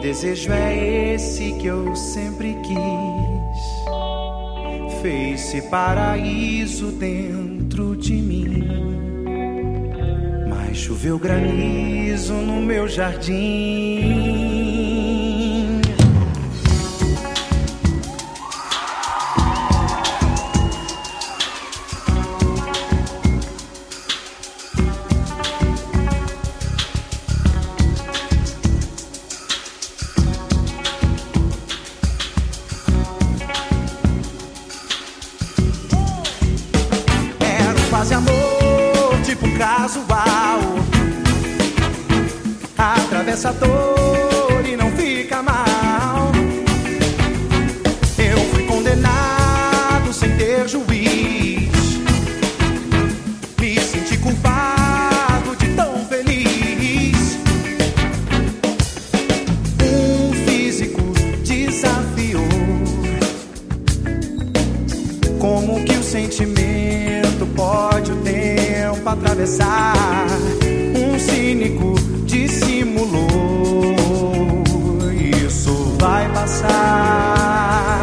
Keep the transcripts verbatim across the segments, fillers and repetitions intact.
desejo é esse que eu sempre quis. Fez-se paraíso dentro de mim, mas choveu granizo no meu jardim. Quase amor, tipo um casual, atravessa a dor e não fica mal. Eu fui condenado sem ter juiz, me senti culpado de tão feliz. Um físico desafiou, como que o sentimento pode o tempo atravessar. Um cínico dissimulou, isso vai passar.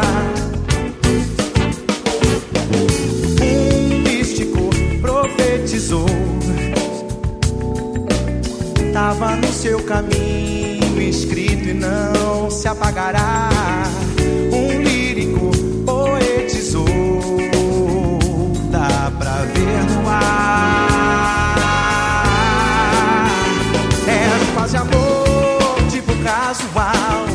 Um místico profetizou, tava no seu caminho escrito e não se apagará. Um lírico poetizou, dá pra ver no ar. Era quase amor, tipo casual,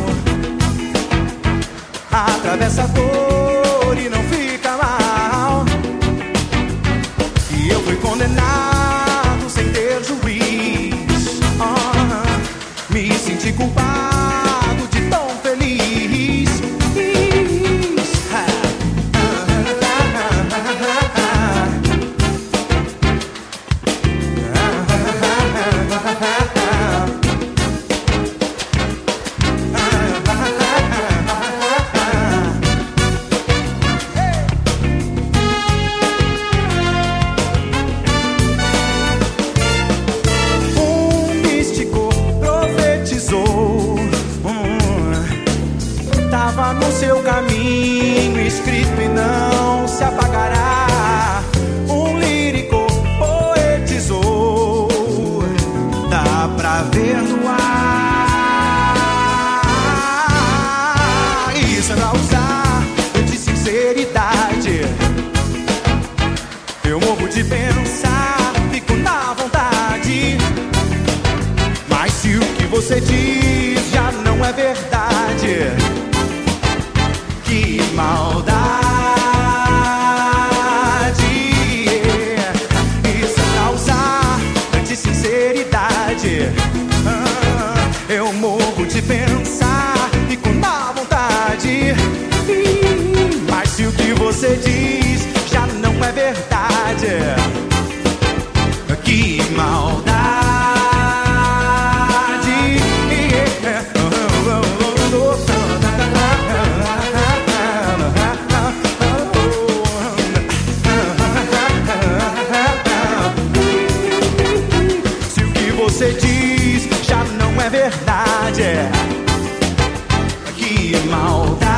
atravessa a dor e não fica mal. E eu fui condenado sem ter juiz, oh, me senti culpado de tão feliz. Tava no seu caminho escrito e não se apagará. Um lírico poetizou, dá pra ver no ar. Isso é pra usar de sinceridade. Eu morro de pensar, fico na vontade. Mas se o que você diz já não é verdade, que maldade. Isso é causar de sinceridade. ah, Eu morro de pensar, fico na vontade. Mas se o que você diz já não é verdade, que maldade. Você diz já não é verdade, que maldade.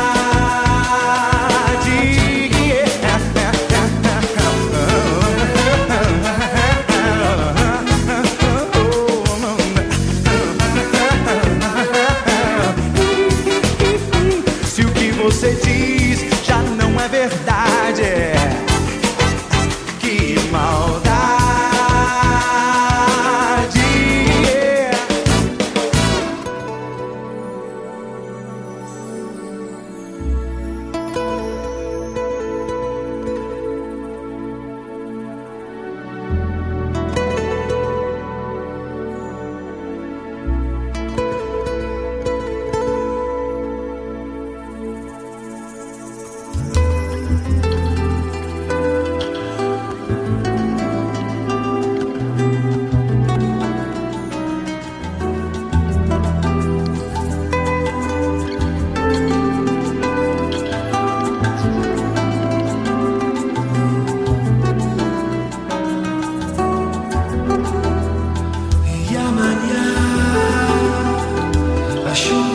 Se o que você diz já não é verdade, que maldade. E amanhã a chuva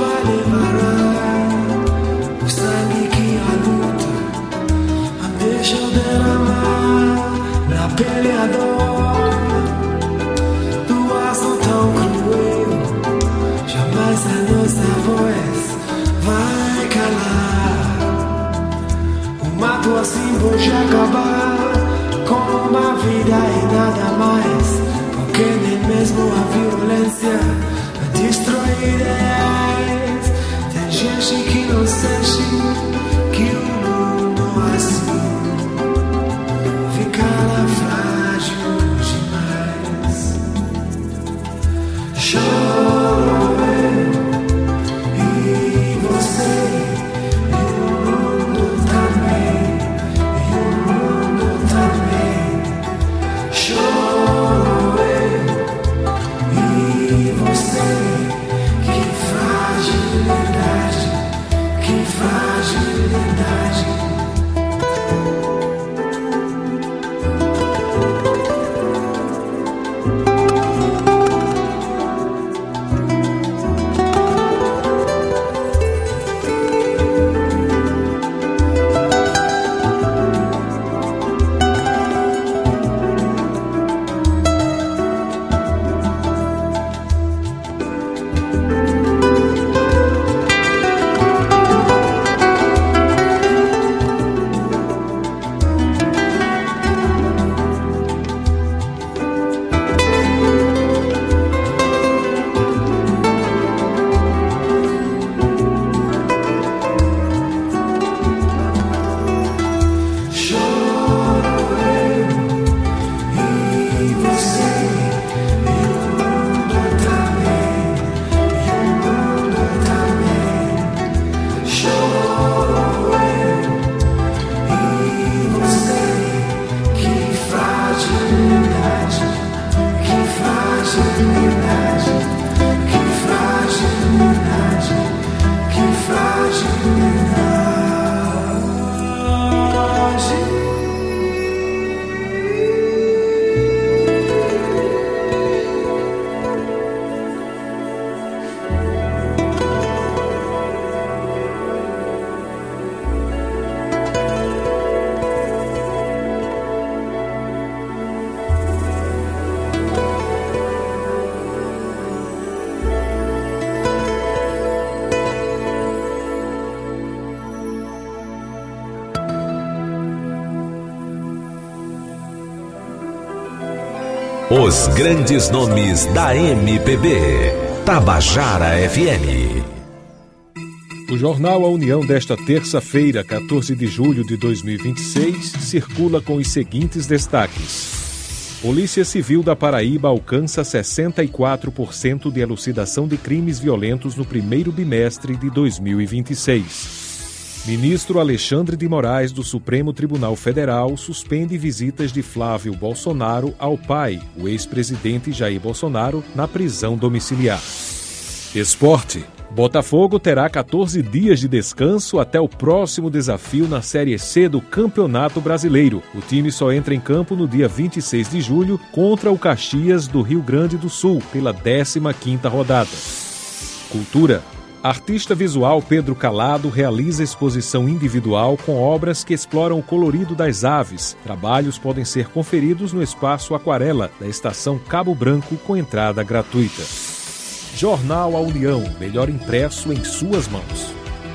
Os grandes nomes da M P B. Tabajara F M. O jornal A União desta terça-feira, quatorze de julho de dois mil e vinte e seis, circula com os seguintes destaques. Polícia Civil da Paraíba alcança sessenta e quatro por cento de elucidação de crimes violentos no primeiro bimestre de dois mil e vinte e seis. Ministro Alexandre de Moraes do Supremo Tribunal Federal suspende visitas de Flávio Bolsonaro ao pai, o ex-presidente Jair Bolsonaro, na prisão domiciliar. Esporte. Botafogo terá quatorze dias de descanso até o próximo desafio na Série C do Campeonato Brasileiro. O time só entra em campo no dia vinte e seis de julho contra o Caxias do Rio Grande do Sul, pela décima quinta rodada. Cultura. Artista visual Pedro Calado realiza exposição individual com obras que exploram o colorido das aves. Trabalhos podem ser conferidos no Espaço Aquarela, da Estação Cabo Branco, com entrada gratuita. Jornal A União, melhor impresso em suas mãos.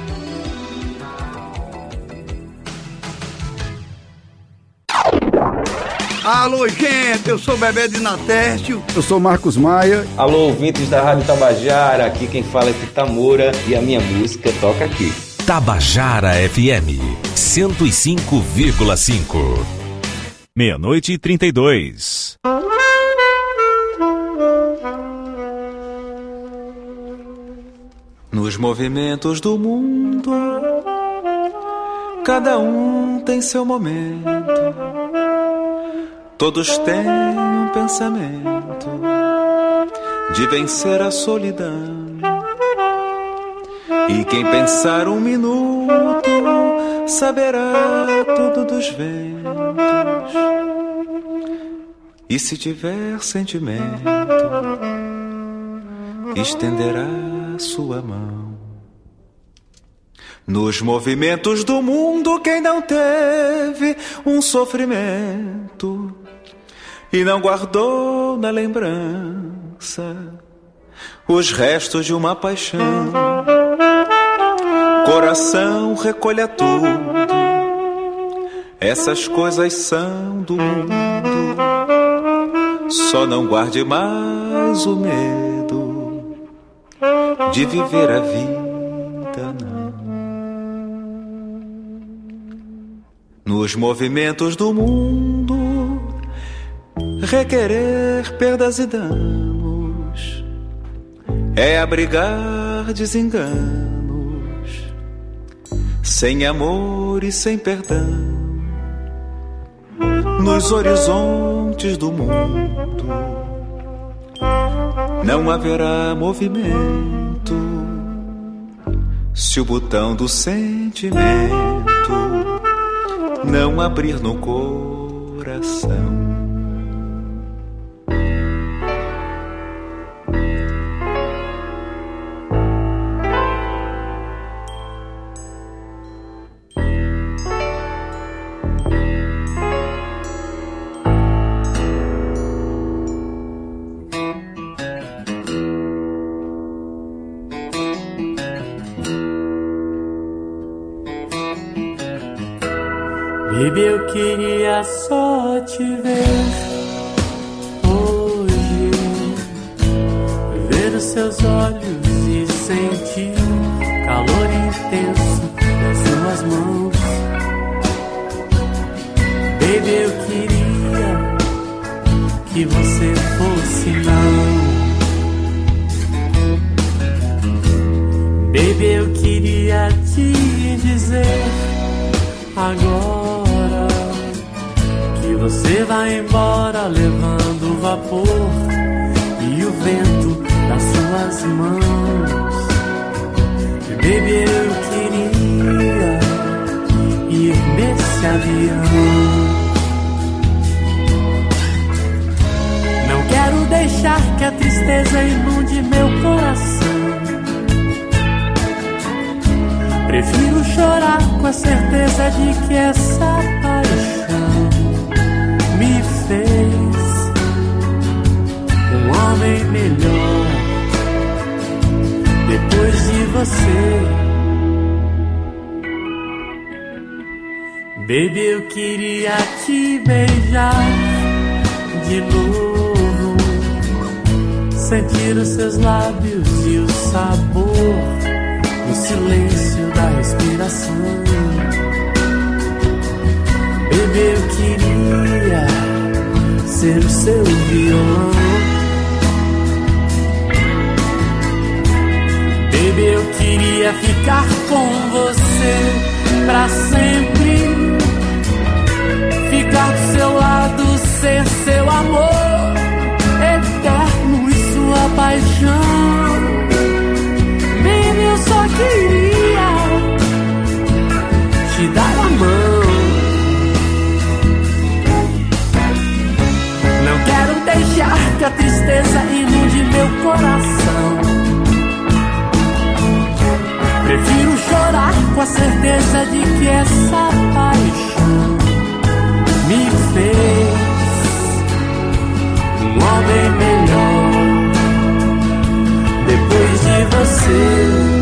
Alô, gente, eu sou Bebê de Natércio. Eu sou Marcos Maia. Alô, ouvintes da Rádio Tabajara, aqui quem fala é Tita Moura e a minha música toca aqui. Tabajara F M, cento e cinco vírgula cinco. Meia-noite e trinta e dois. Nos movimentos do mundo, cada um tem seu momento. Todos têm um pensamento de vencer a solidão. E quem pensar um minuto saberá tudo dos ventos. E se tiver sentimento, estenderá sua mão. Nos movimentos do mundo, quem não teve um sofrimento e não guardou na lembrança os restos de uma paixão, coração recolha tudo, essas coisas são do mundo. Só não guarde mais o medo de viver a vida, não. Nos movimentos do mundo, requerer perdas e danos é abrigar desenganos, sem amor e sem perdão. Nos horizontes do mundo não haverá movimento se o botão do sentimento não abrir no coração. Baby, eu queria só te ver hoje, ver os seus olhos e sentir o calor intenso das suas mãos. Baby, eu queria que você fosse não. Baby, eu queria te dizer agora que você vai embora levando o vapor e o vento das suas mãos. E baby, eu queria ir nesse avião. Não quero deixar que a tristeza inunde meu coração. Prefiro chorar com a certeza de que essa paixão me fez um homem melhor depois de você. Baby, eu queria te beijar de novo sentir os seus lábios e o sabor no silêncio da respiração. Bebê, eu queria ser o seu violão. Bebê, eu queria ficar com você pra sempre. Ficar do seu lado, ser seu amor eterno e sua paixão. Baby, eu só queria te dar a mão. Não quero deixar que a tristeza inunde meu coração. Prefiro chorar com a certeza de que essa paixão me fez um homem melhor depois de você.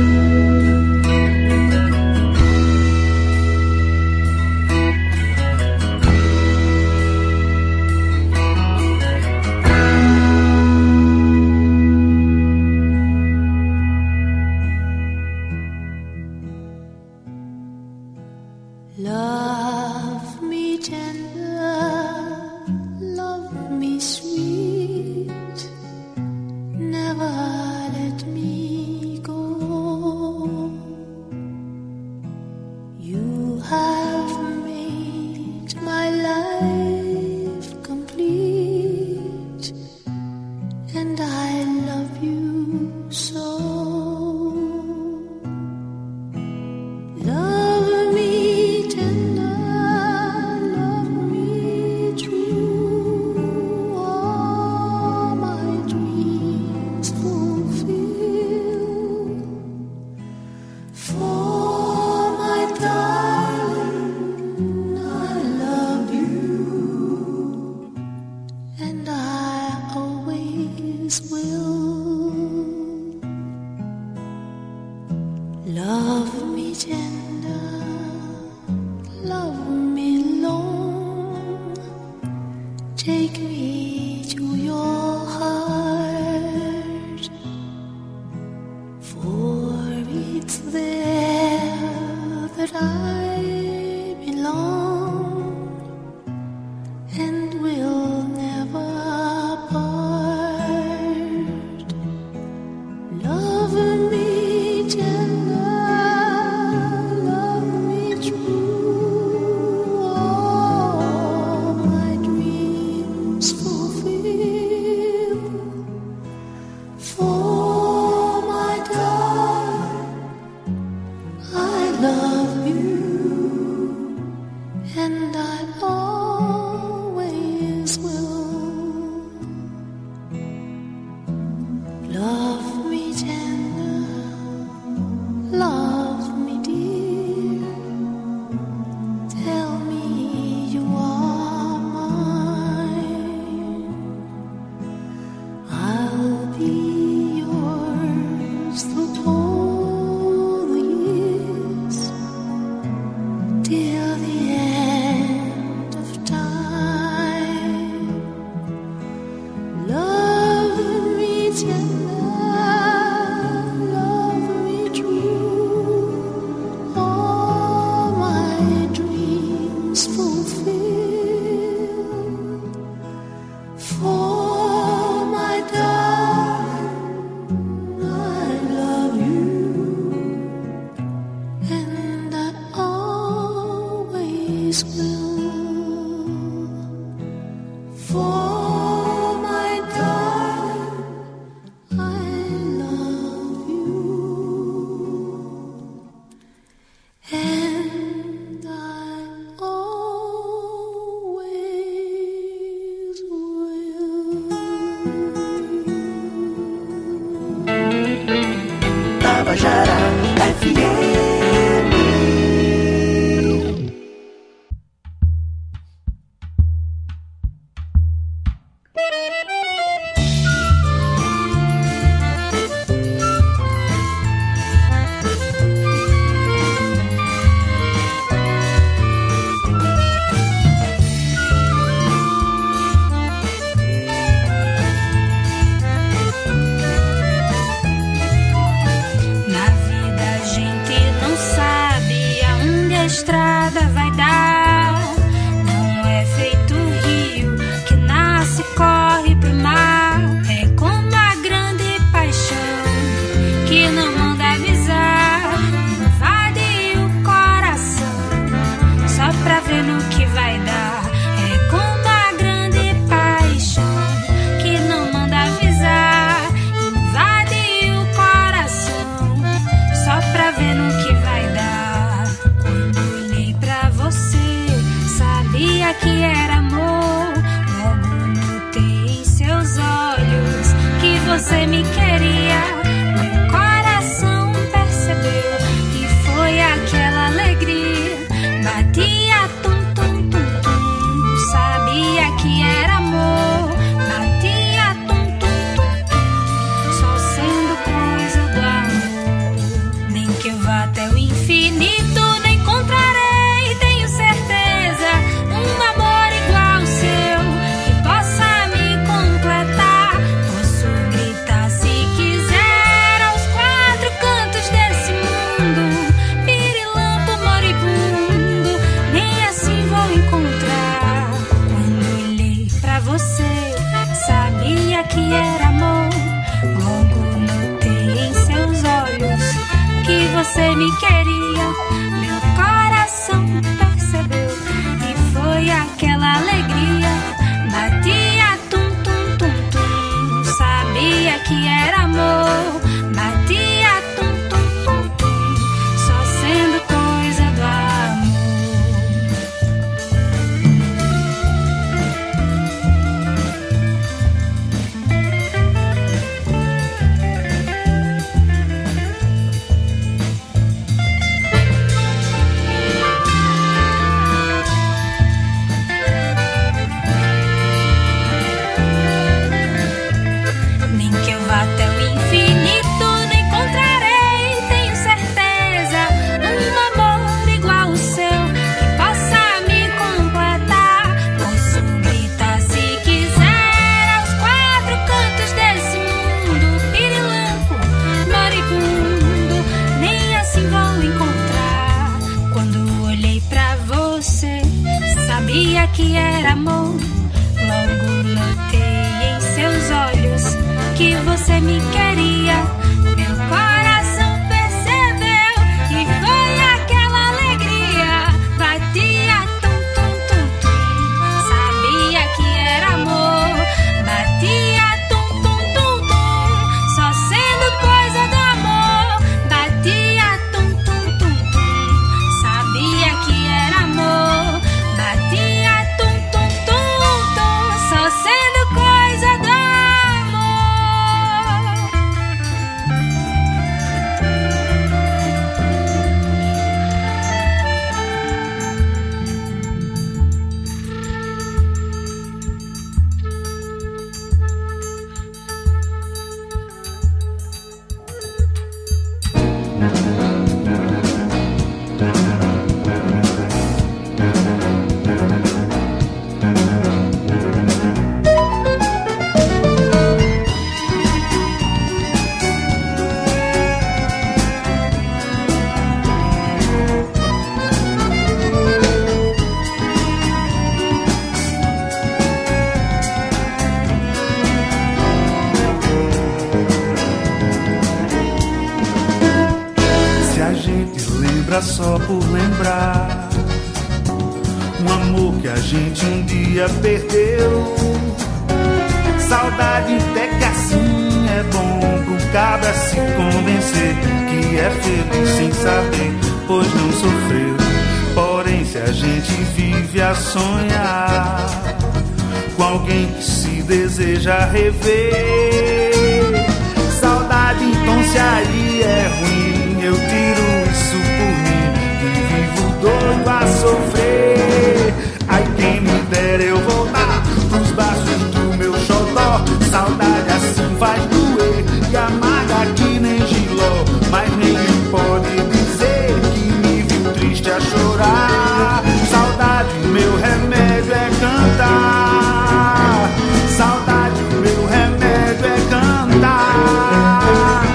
Love me tender, love me sweet, never let me go. You have made my life complete, and I love you so. Love me tender, love me true, all my dreams fulfill. For my darling, I love you, and I always will. Love me tender, love me long, take me to your heart, for it's there that I belong, and will never part. Love me tender, love me true, all my dreams fulfill. For my darling, I love you, and I always will. Love me tender, love me dear, tell me you are mine. I'll be yours through all the years, till the end of time. Love me tender, love me true, all my dreams fulfill. For my darling, I love you, and I always will. For my darling, I love you, and I always will. Tabajara F M. você me queria. Meu coração percebeu que foi aquela alegria. Batia tum tum tum tum, sabia que era amor. Batia tum tum tum tum, só sendo coisa do amor. Nem que eu vá até o infinito, não encontrarei, tenho certeza, um amor igual ao seu, que possa me completar. Posso gritar se quiser aos quatro cantos desse mundo, pirilampo moribundo, nem assim vou encontrar. Quando olhei pra você, sabia que era amor. Logo notei em seus olhos que você me queria. Meu coração percebeu e foi aquela alegria. Batia tum tum tum tum, sabia que era amor. Batia tum tum tum tum, só sendo coisa do amor. Nem que eu vá até o infinito, não encontrarei, tenho certeza, um amor igual ao seu, que possa me completar. Posso gritar se quiser aos quatro cantos desse mundo, pirilampo, moribundo, nem assim vou encontrar. Quando olhei pra você, sabia que era amor. Logo notei em seus olhos que você me queria. Meu coração percebeu e foi aquela alegria. Batia tum tum tum tum, sabia que era amor. Batia tum tum tum tum, só sendo coisa do amor. Batia tum tum tum tum, sabia que era amor. Batia tum tum tum tum, só sendo coisa do amor. Se a gente lembra só por lembrar, um amor que a gente um dia perdeu. Saudade até que assim é bom pro cabra se convencer que é feliz sem saber, pois não sofreu. Porém, se a gente vive a sonhar com alguém que se deseja rever, saudade então se aí é ruim, eu tiro isso por mim, que vivo doido a sofrer. Ai, quem me dera eu voltar pros braços do meu xodó. Saudade assim vai doer e amarga que nem giló, mas ninguém pode dizer que me viu triste a chorar. Saudade, meu remédio é cantar. Saudade, meu remédio é cantar.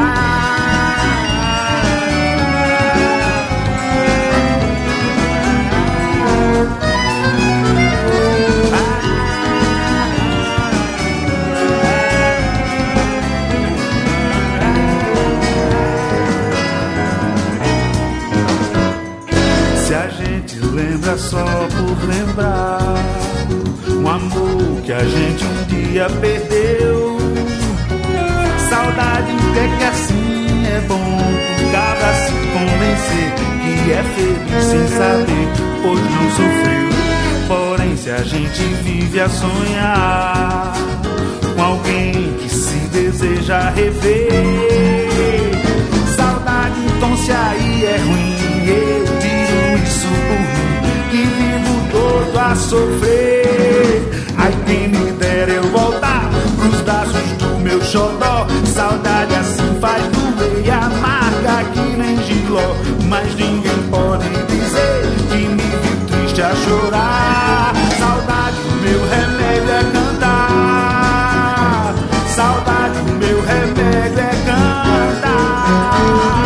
Se a gente lembra só por lembrar, um amor que a gente um dia perdeu. Saudade até que assim é bom, o cabra se convencer que é feliz sem saber, pois não sofreu. Porém, se a gente vive a sonhar com alguém que se deseja já rever. Saudade, então se aí é ruim, eu tiro isso por mim, que vivo todo a sofrer. Ai, quem me dera eu voltar pros braços do meu xodó. Saudade assim faz doer e amarga que nem giló. Mas ninguém pode dizer que me viu triste a chorar. Saudade, meu remédio é cantar. Saudade, meu remédio é cantar.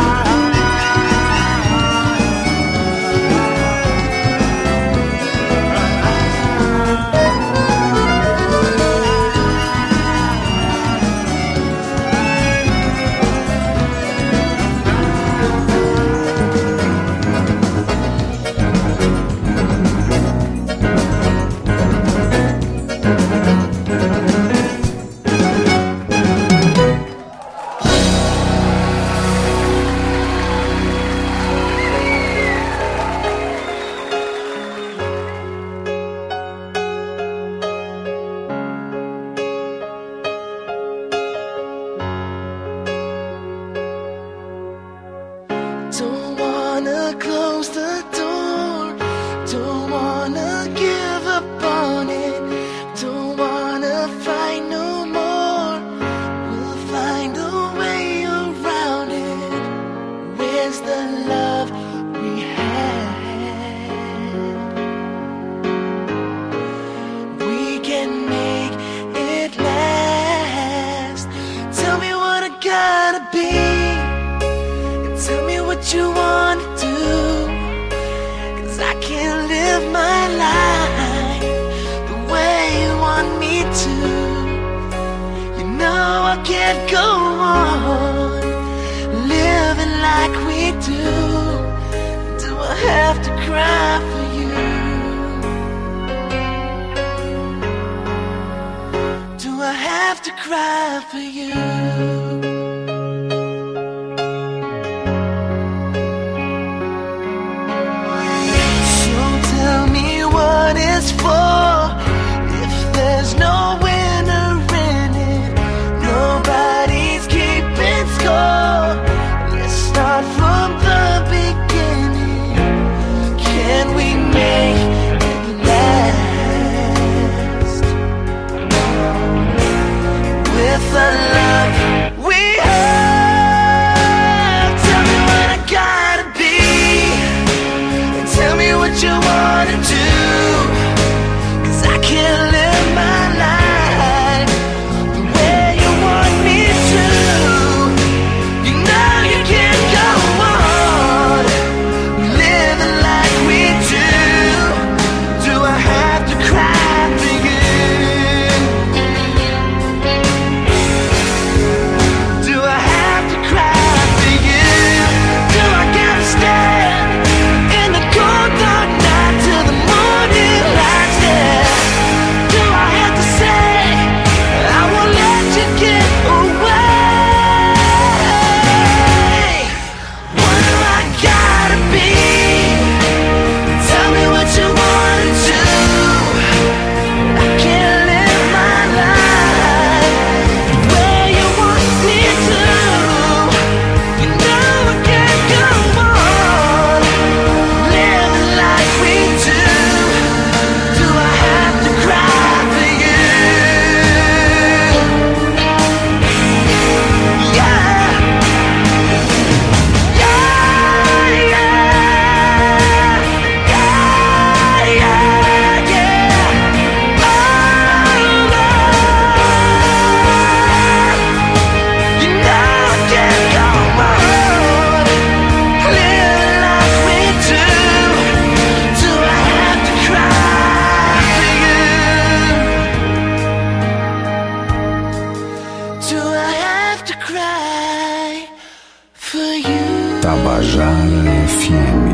Tabajara F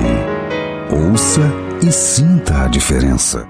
M. Ouça e sinta a diferença.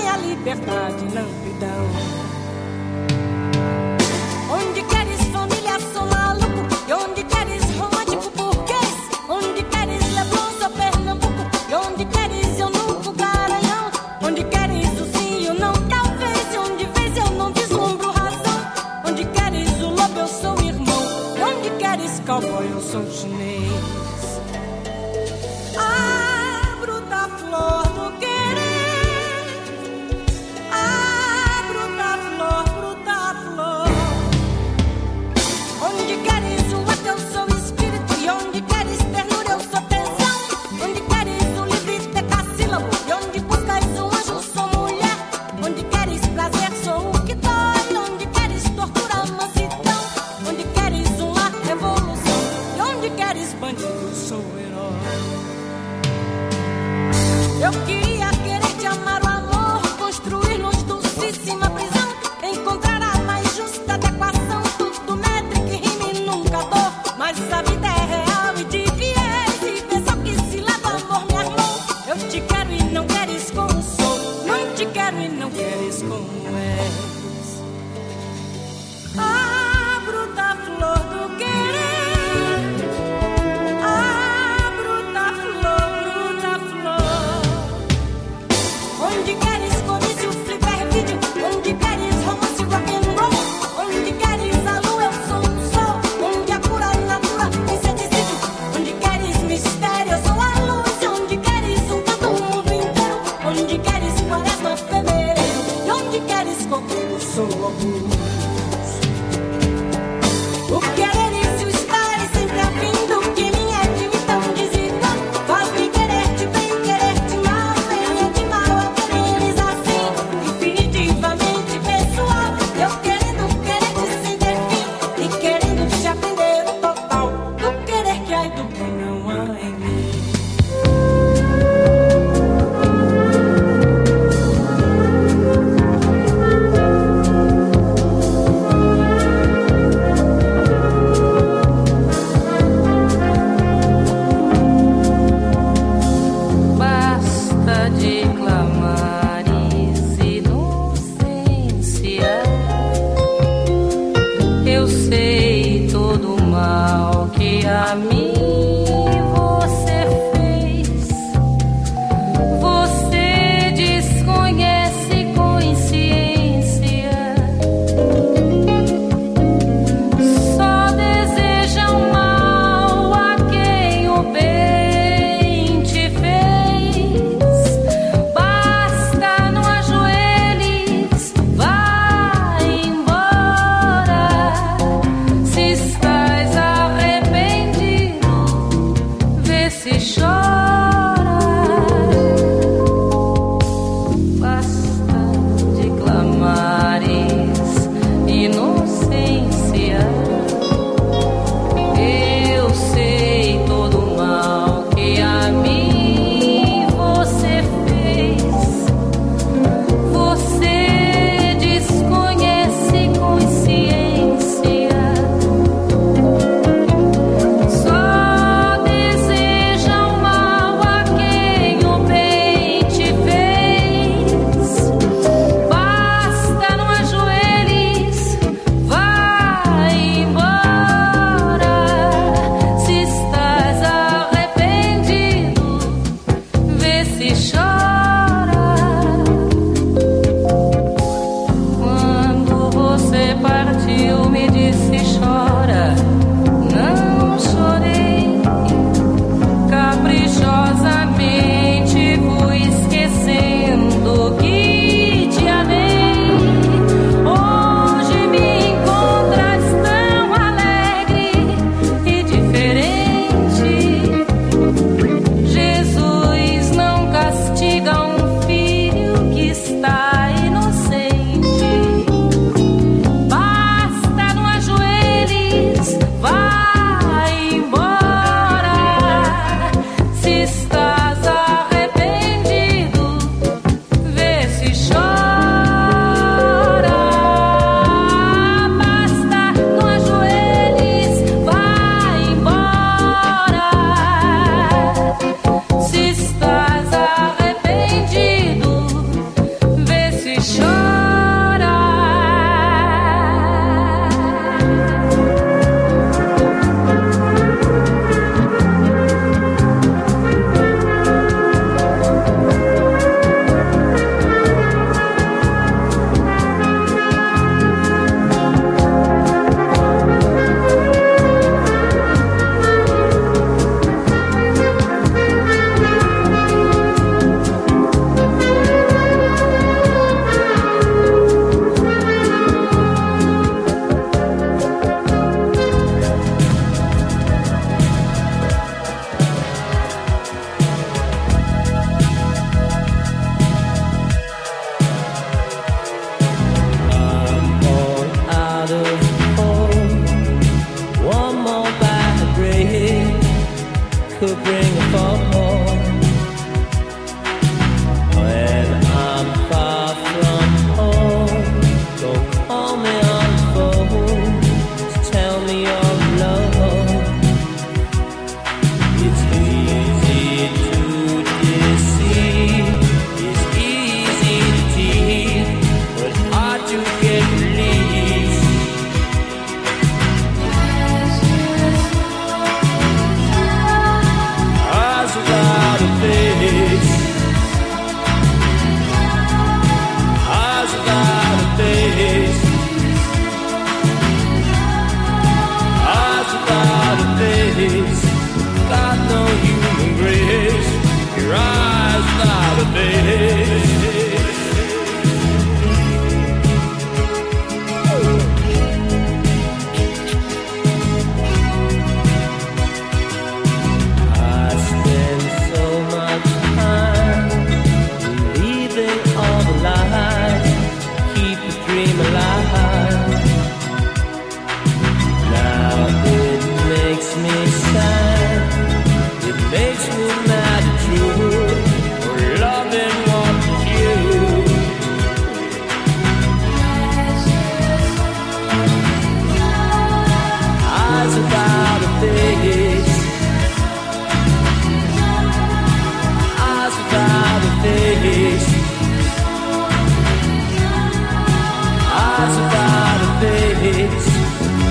minha liberdade na amplidão. Onde queres família, sou maluco. E onde queres romântico burguês. Onde queres Leblon, sou Pernambuco. E onde queres eu nunca Garanhão. Onde queres o sim e o não, talvez. E onde vês eu não vislumbro razão. Onde queres o lobo, eu sou irmão. E onde queres cowboy, eu sou chinês. A bruta flor do querer. A bruta flor, bruta flor. Onde queres o ato, eu sou espírito. E onde queres ternura, eu sou tensão. Onde queres o livre decassílabo. E onde buscas o anjo, sou mulher. Onde queres prazer, sou o que dói. Onde queres tortura, mansidão. Onde queres um lar, revolução. E onde queres bandido, sou herói. Eu queria querer te amar o amor, construir-nos dulcíssima prisão, encontrar a mais justa adequação, tudo métrico e rime nunca dor. Mas a vida é real e de viés, e vê só que se leva amor me armou. Eu te quero e não queres como sou, não te quero e não queres como és. A bruta flor do querer. A bruta flor, bruta flor. Onde queres comício, flipper, vídeo. Onde queres romance, rock and roll. Onde queres a lua, eu sou um sol. Onde a pura natura, inseticídio. Onde queres mistério, eu sou a luz. Onde queres um canto, o mundo inteiro. Onde queres quaresma, fevereiro. E onde queres comigo, sou alguns. O querer e se o estar e sempre a fim do que me é de mim tão desigual. Faz-me querer-te bem, querer-te mal. Venha de mal a quereres assim, infinitivamente pessoal. Eu querendo querer-te sem ter fim e querendo te aprender o total do querer que há e do que não há em mim.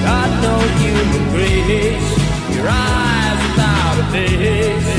got no human grace. Your eyes without a face.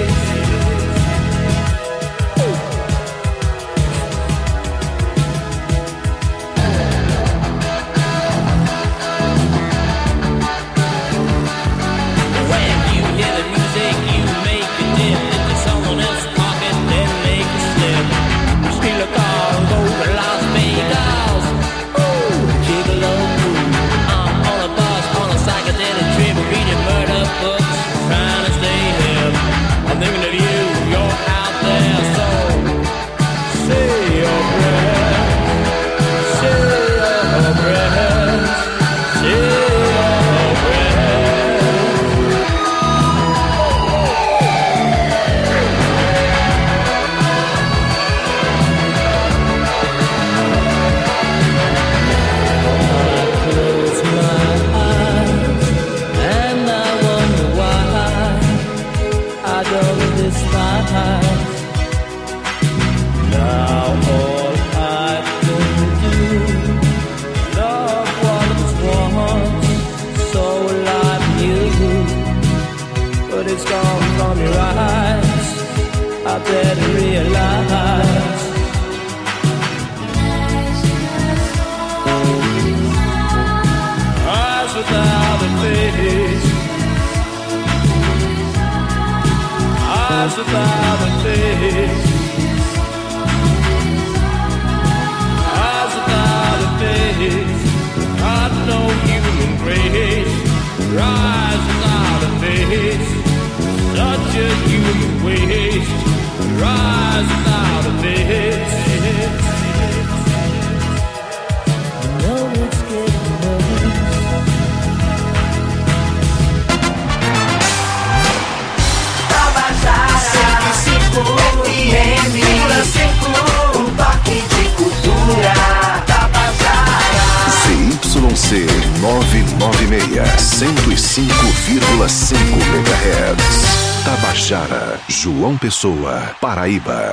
Tabajara, João Pessoa, Paraíba.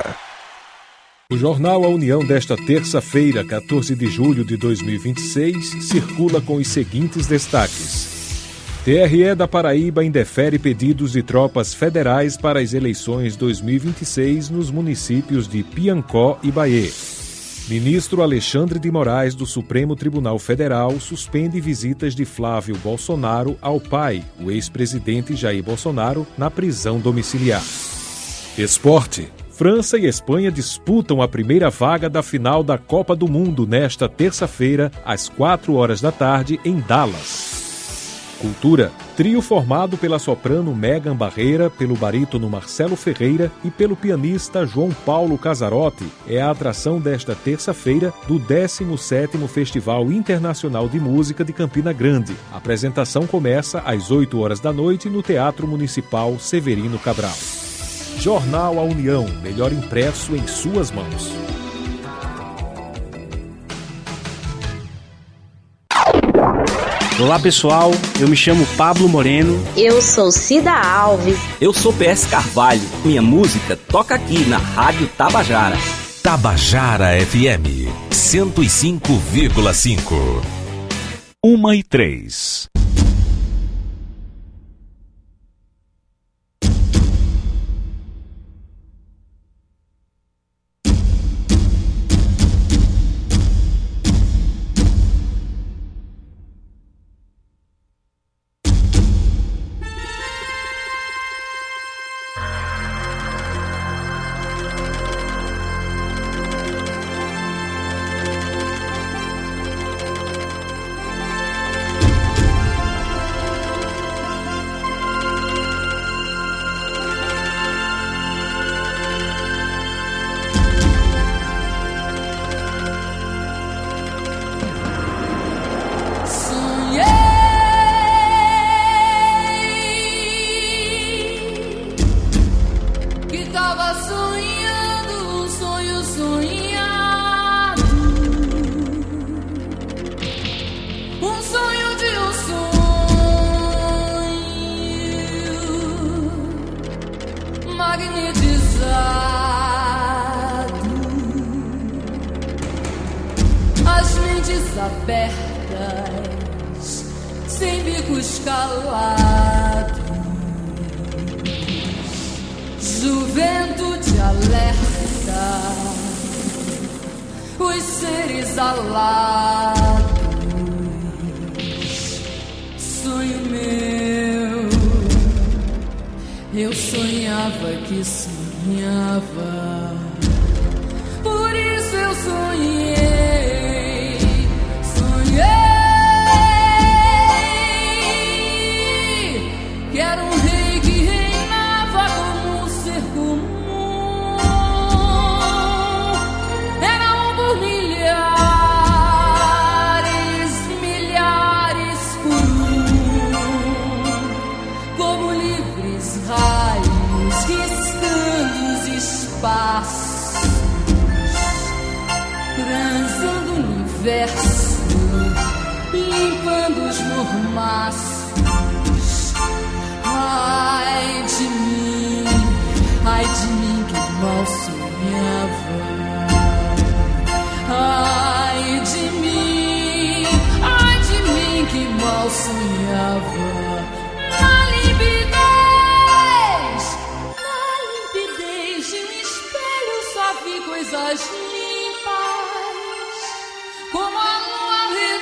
O jornal A União desta terça-feira, quatorze de julho de dois mil e vinte e seis, circula com os seguintes destaques. T R E da Paraíba indefere pedidos de tropas federais para as eleições dois mil e vinte e seis nos municípios de Piancó e Bahia. Ministro Alexandre de Moraes do Supremo Tribunal Federal suspende visitas de Flávio Bolsonaro ao pai, o ex-presidente Jair Bolsonaro, na prisão domiciliar. Esporte. França e Espanha disputam a primeira vaga da final da Copa do Mundo nesta terça-feira, às quatro horas da tarde, em Dallas. Cultura. Trio formado pela soprano Megan Barreira, pelo barítono Marcelo Ferreira e pelo pianista João Paulo Casarotti é a atração desta terça-feira do décimo sétimo Festival Internacional de Música de Campina Grande. A apresentação começa às oito horas da noite no Teatro Municipal Severino Cabral. Jornal A União, melhor impresso em suas mãos. Olá pessoal, eu me chamo Pablo Moreno. Eu sou Cida Alves. Eu sou P S Carvalho. Minha música toca aqui na Rádio Tabajara. Tabajara F M cento e cinco vírgula cinco. Uma e três. Abertas sem bicos calados, juventude alerta, os seres alados, sonho meu, eu sonhava que sonhava, por isso eu sonhei, sonhei que era um rei que reinava como um ser comum, eram por milhares, milhares por um, como livres raios riscando os espaços, transando o universo, limpando os mormaços. Ai de mim, ai de mim que mal sonhava. Ai de mim, ai de mim que mal sonhava. Na limpidez, na limpidez de um espelho só vi coisas limpas, como a lua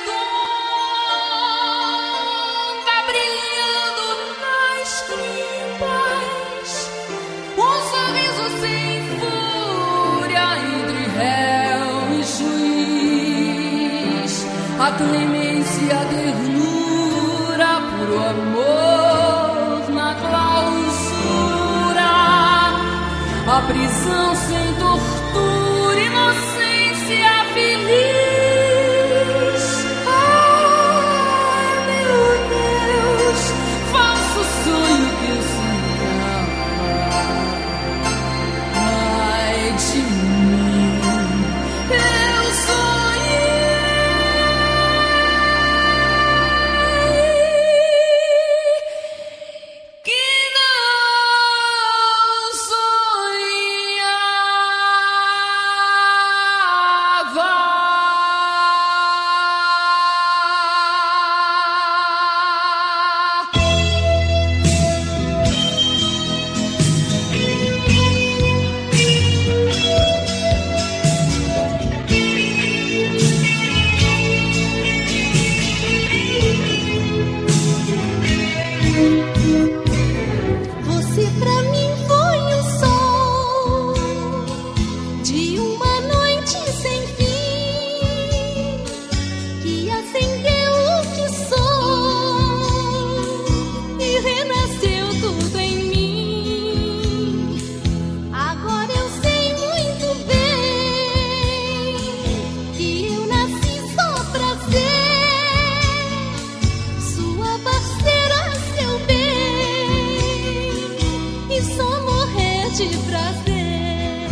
redonda brilhando nas tripas, um sorriso sem fúria entre réu e juiz, a clemência e a ternura, puro amor na clausura, a prisão sem tortura, inocência feliz. Ai, meu Deus, falso sonho que eu sonhava. Ai de mim, eu sonhei que não Você pra mim foi o sol de uma noite sem fim, que acendeu o que sou e renasceu tudo em mim. Agora eu sei muito bem que eu nasci só pra ser sua parceira, seu bem, e só morrer de prazer.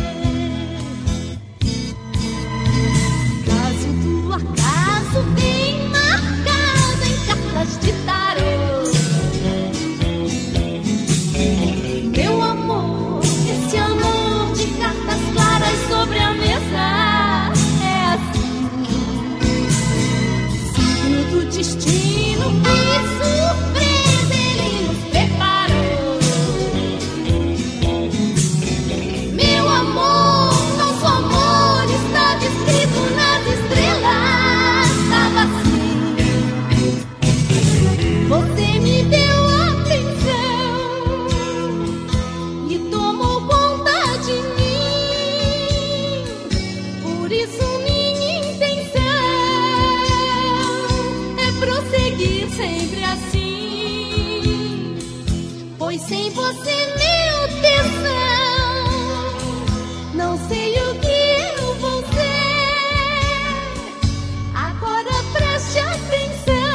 Caso do acaso bem marcado em cartas de tarô, meu amor, esse amor de cartas claras sobre a mesa é assim, signo do destino, que surpresa ele nos preparou. Meu amor, nosso amor está descrito nas estrelas. Estava assim, você me deu atenção e tomou conta de mim. Por isso minha intenção é prosseguir sempre assim, pois sem você, meu tesão, não sei o que eu vou ser. Agora preste atenção,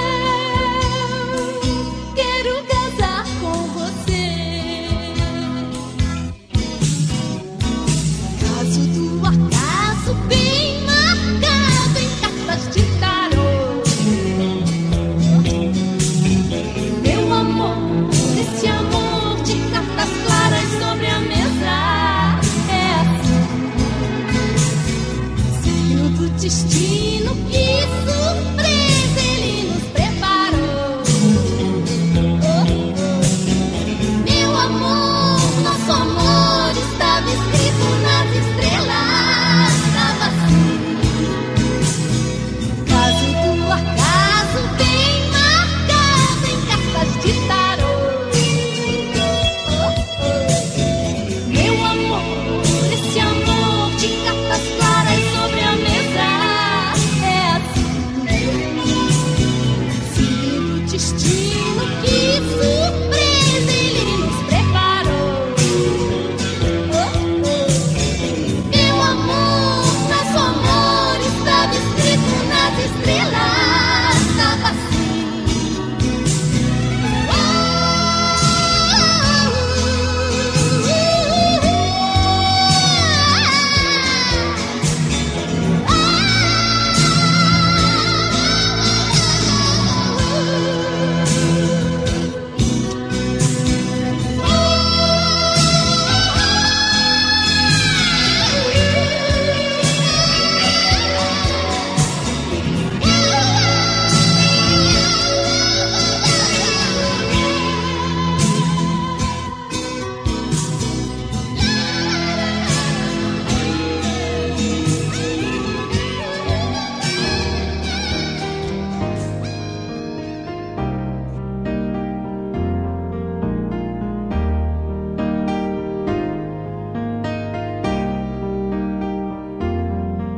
quero casar com você. Caso do acaso bem marcado em cartas de tarô, meu amor, esse amor de cartas claras sobre a mesa é assim, signo do destino, que surpresa ele nos preparou.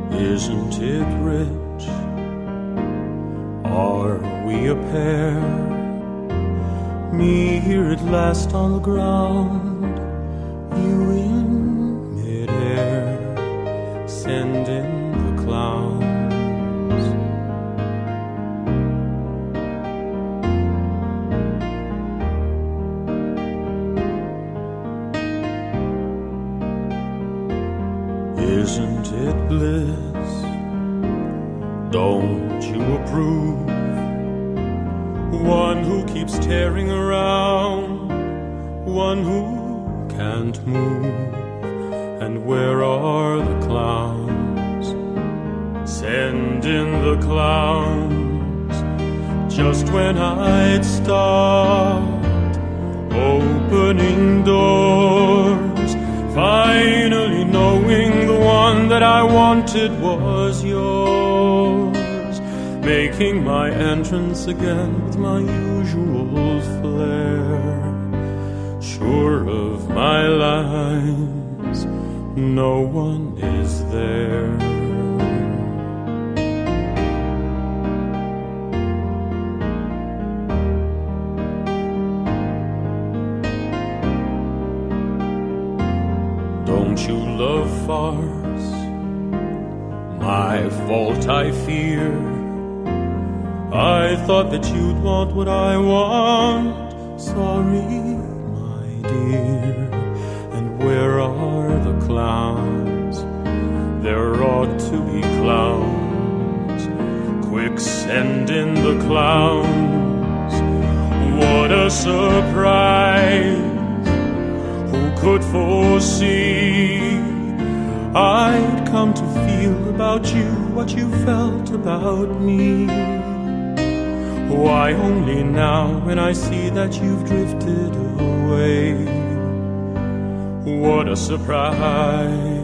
Isn't it rich? Are we a pair? Me here at last on the ground, you in midair, send in the clowns. Isn't it bliss? Don't you approve? One who keeps tearing around, one who can't move. And where are the clowns? Send in the clowns. Just when I'd start opening doors, finally knowing the one that I wanted was yours, making my entrance again with my usual flair, sure of my lines, no one is there. Don't you love farce? My fault, I fear. I thought that you'd want what I want. Sorry, my dear. And where are the clowns? There ought to be clowns. Quick, send in the clowns. What a surprise! Who could foresee I'd come to feel about you what you felt about me? Why only now when I see that you've drifted away? What a surprise,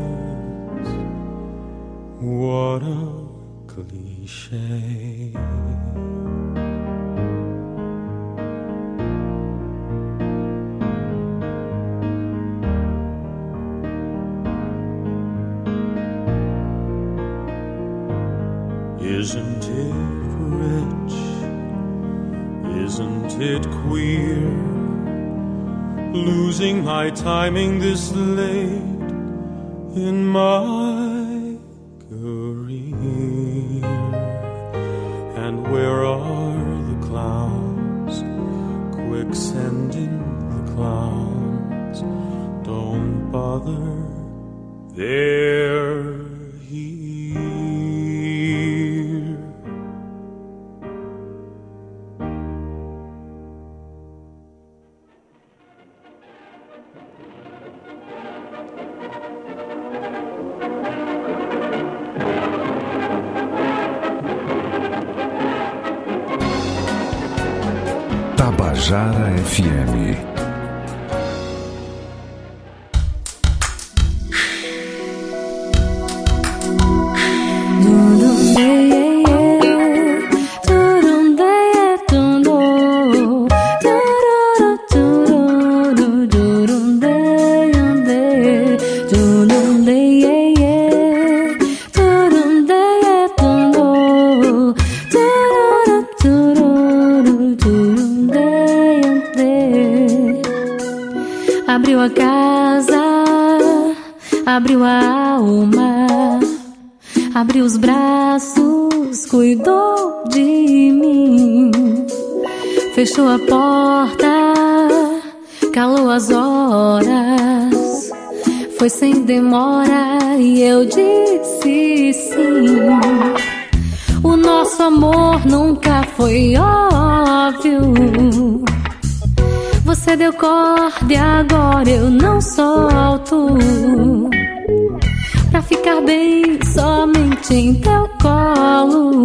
what a cliche. Isn't it rich? Isn't it queer? Losing my timing this late in my career. And where are the clowns? Quick, send in the clowns. Don't bother, they're here. Tabajara F M. Abriu a casa, abriu a alma, abriu os braços, cuidou de mim. Fechou a porta, calou as horas, foi sem demora e eu disse sim. O nosso amor nunca foi óbvio. Você deu corda e agora eu não solto. Pra ficar bem somente em teu colo.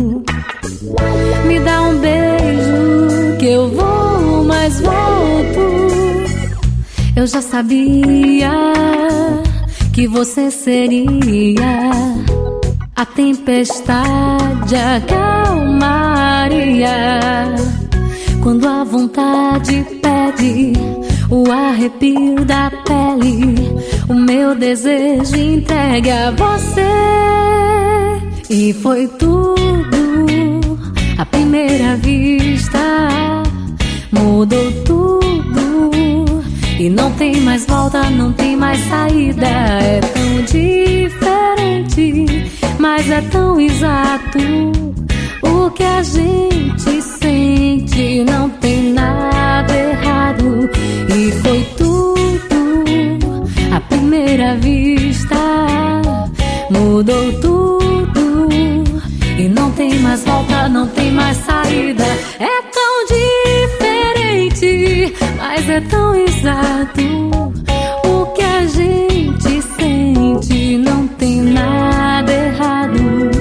Me dá um beijo que eu vou, mas volto. Eu já sabia que você seria a tempestade, a calmaria. Quando a vontade pede, o arrepio da pele, o meu desejo entregue a você. E foi tudo à primeira vista, mudou tudo e não tem mais volta, não tem mais saída. É tão diferente, mas é tão exato. O que a gente sente não tem nada errado. E foi tudo à primeira vista, mudou tudo e não tem mais volta, não tem mais saída. É tão diferente, mas é tão exato. O que a gente sente não tem nada errado.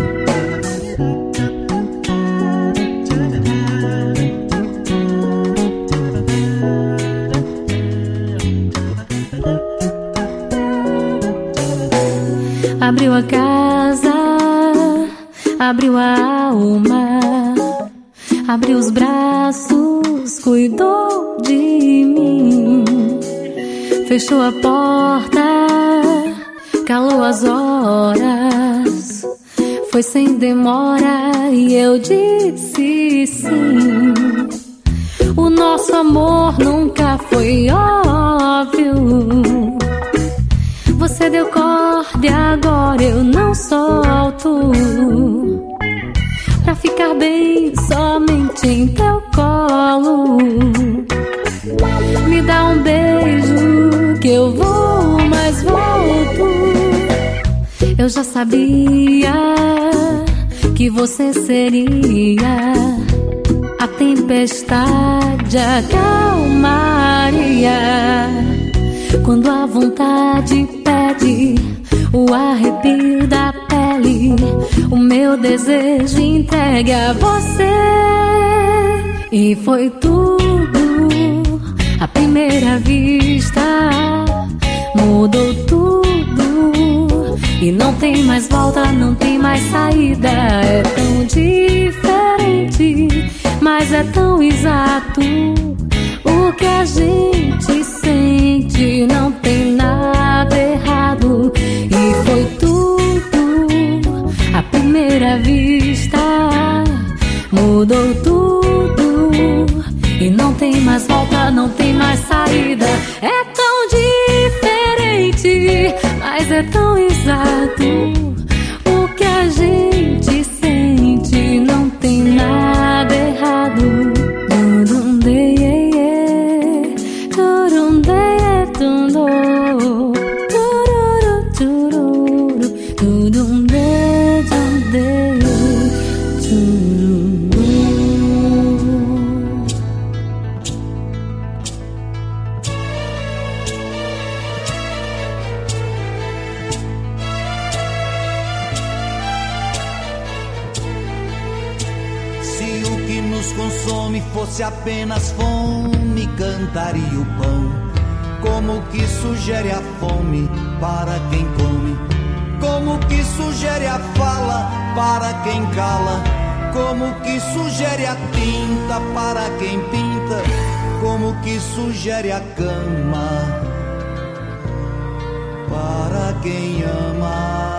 Abriu a casa, abriu a alma, abriu os braços, cuidou de mim. Fechou a porta, calou as horas, foi sem demora e eu disse sim. O nosso amor nunca foi óbvio. Você deu corda e agora eu não solto. Pra ficar bem somente em teu colo. Me dá um beijo que eu vou, mas volto. Eu já sabia que você seria a tempestade, a calmaria. Quando a vontade pede, o arrepio da pele, o meu desejo entregue a você. E foi tudo à primeira vista, mudou tudo e não tem mais volta, não tem mais saída. É tão diferente, mas é tão exato. O que a gente sente não tem nada errado. E foi tudo à primeira vista, mudou tudo e não tem mais volta, não tem mais saída. É tão diferente, mas é tão exato. O que a gente sente não tem nada errado. Se apenas fome, cantaria o pão. Como que sugere a fome para quem come? Como que sugere a fala para quem cala? Como que sugere a tinta para quem pinta? Como que sugere a cama para quem ama?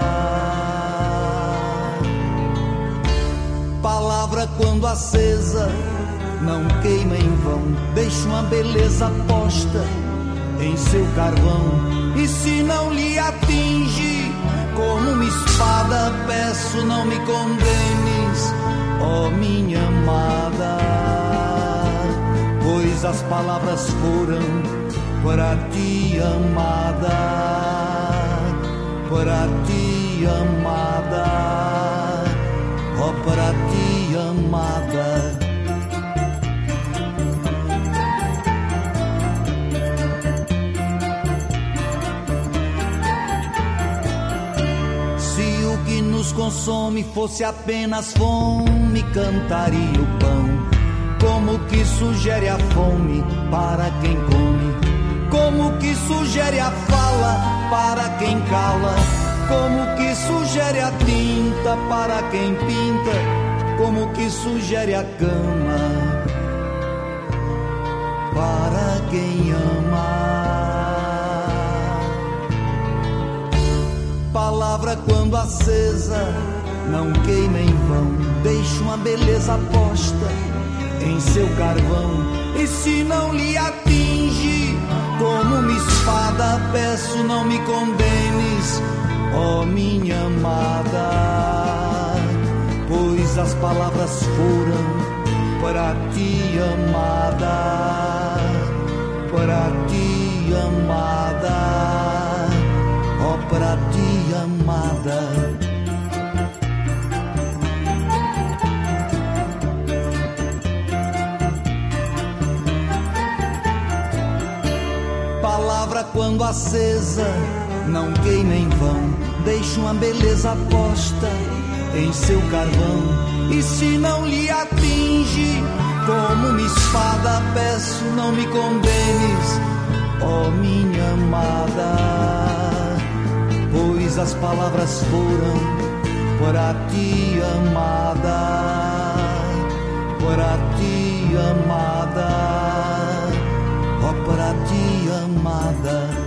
Palavra quando acesa não queima em vão, deixa uma beleza posta em seu carvão. E se não lhe atinge como uma espada, peço não me condenes, ó minha amada, pois as palavras foram para ti, amada, para ti, amada, ó para ti, amada. Nos consome fosse apenas fome, cantaria o pão. Como que sugere a fome para quem come? Como que sugere a fala para quem cala? Como que sugere a tinta para quem pinta? Como que sugere a cama para quem ama? Palavra quando acesa não queima em vão. Deixe uma beleza posta em seu carvão. E se não lhe atinge como uma espada, peço não me condenes, ó minha amada, pois as palavras foram para ti, amada, para ti, amada, ó para ti, amada. Palavra quando acesa não queima em vão. Deixe uma beleza posta em seu carvão. E se não lhe atinge como uma espada, peço não me condenes, ó minha amada, pois as palavras foram para ti, amada, para ti, amada, ó para ti, amada.